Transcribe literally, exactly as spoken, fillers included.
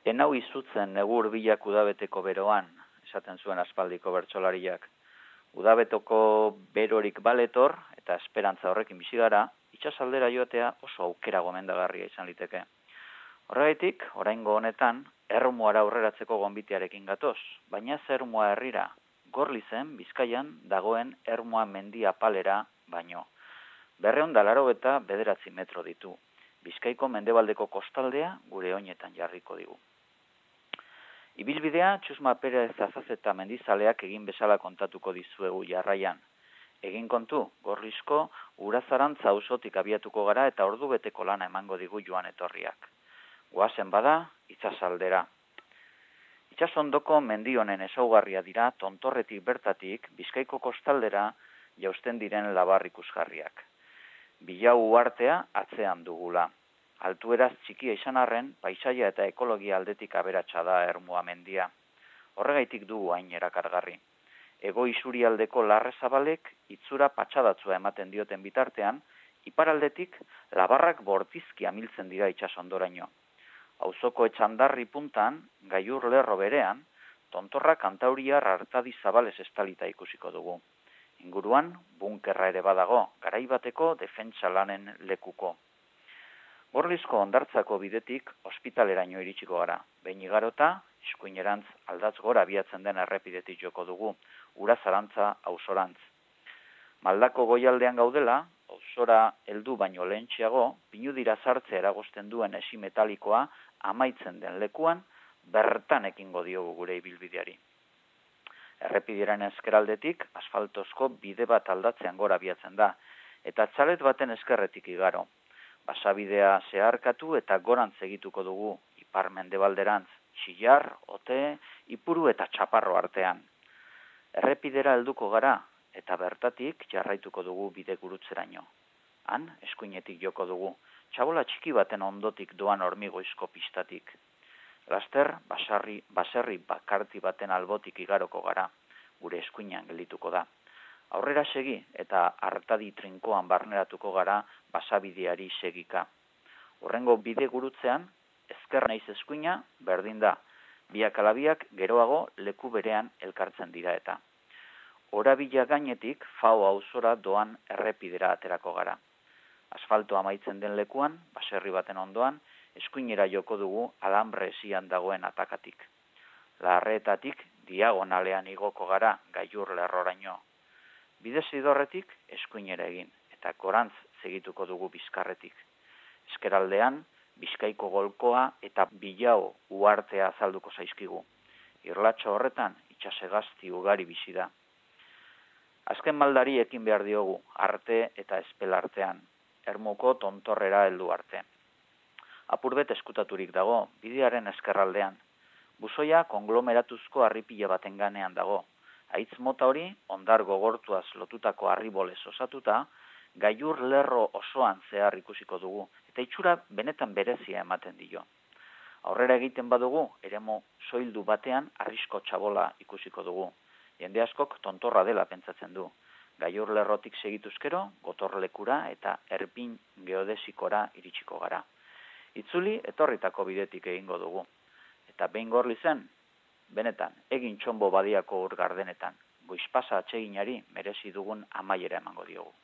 Enau izutzen negur bilak udabeteko beroan, esaten zuen aspaldiko bertsolariak. Udabetoko berorik baletor eta esperantza horrekin bizi gara, itsasaldera joatea oso aukera gomendagarria izan liteke. Horregatik, oraingo honetan, ermuara aurreratzeko gonbitearekin gatoz, baina ez ermua herrira, Gorlizen, Bizkaian, dagoen ermua mendia palera baino. Berreun da laurogeita bederatzi metro ditu. Bizkaiko mendebaldeko kostaldea gure oinetan jarriko digu. Ibilbidea Txusma Perez Azazeta mendizaleak egin bezala kontatuko dizuegu jarraian. Egin kontu, Gorlizko Urazarantza auzotik abiatuko gara eta ordu beteko lana emango digu joan etorriak. Goazen bada, itsasaldera. Itsasondoko mendi honen ezaugarria dira tontorretik bertatik Bizkaiko kostaldera jausten diren labar ikusgarriak. Bilau uhartea atzean dugula. Altueraz txikia izan arren, paisaia eta ekologia aldetik aberatsa da ermua mendia. Horregaitik dugu hain erakargarri. Ego isurialdeko larrezabalek itzura patxadatzua ematen dioten bitartean, iparaldetik labarrak bortizki amiltzen dira itsasondoraino. Auzoko etxandarri puntan, gailur lerro berean, tontorra kantauriar artadi zabalez estalita ikusiko dugu. Inguruan, bunkerra ere badago, garaibateko defentsa lanen lekuko. Gorlizko hondartzako bidetik ospitaleraino iritsiko gara. Behin igarota, eskuinerantz aldatz gora abiatzen den errepidetik joko dugu, Urazarantza ausorantz. Maldako goialdean gaudela, auzora heldu baino lehentxeago, pinudira sartzea eragozten duen esi metalikoa amaitzen den lekuan, bertan ekingo diogu gure ibilbideari. Errepidearen ezkeraldetik asfaltozko bide bat aldatzean gora abiatzen da, eta txalet baten ezkerretik igaro. Basabidea zeharkatu eta gorantz egituko dugu, ipar mendebalderantz, Txillar, Ote, Ipuru eta Txaparro artean. Errepidera helduko gara, eta bertatik jarraituko dugu bide gurutzeraino. Han, eskuinetik joko dugu, txabola txiki baten ondotik doan hormigoizko pistatik. Laster, basarri, baserri bakarti baten albotik igaroko gara, gure eskuinean geldituko da. Aurrera segi eta artadi trinkoan barneratuko gara basabideari segika. Horrengo bide gurutzean, ezker naiz eskuina berdin da, biak alabiak geroago leku berean elkartzen dira eta. Orabila gainetik Fao auzora doan errepidera aterako gara. Asfalto amaitzen den lekuan, baserri baten ondoan, eskuinera joko dugu alambre esian dagoen atakatik. Larreetatik diagonalean igoko gara gailur lerroraino. Bide zidorretik eskuinera egin, eta gorantz segituko dugu bizkarretik. Eskeraldean, Bizkaiko golkoa eta Bilau uhartea azalduko zaizkigu. Irlatxo horretan, itsasegazti ugari bizi da. Azken maldari ekin behar diogu, arte eta espel artean, ermuko tontorrera heldu arte. Apurbet eskutaturik dago, bidearen eskerraldean. Buzoia konglomeratuzko harripila baten ganean dago. Aitz mota hori, ondar gogortuaz lotutako harribolez osatuta, gailur lerro osoan zehar ikusiko dugu, eta itxura benetan berezia ematen dio. Aurrera egiten badugu, eremu soildu batean arrisko txabola ikusiko dugu. Jende askok tontorra dela pentsatzen du. Gailur lerrotik segituzkero, gotorlekura eta erpin geodesikora iritsiko gara. Itzuli etorritako bidetik egingo dugu. Eta behin Gorlizen, benetan, egin txonbo badiako ur gardenetan, goizpasa atseginari merezi dugun amaiera emango diogu.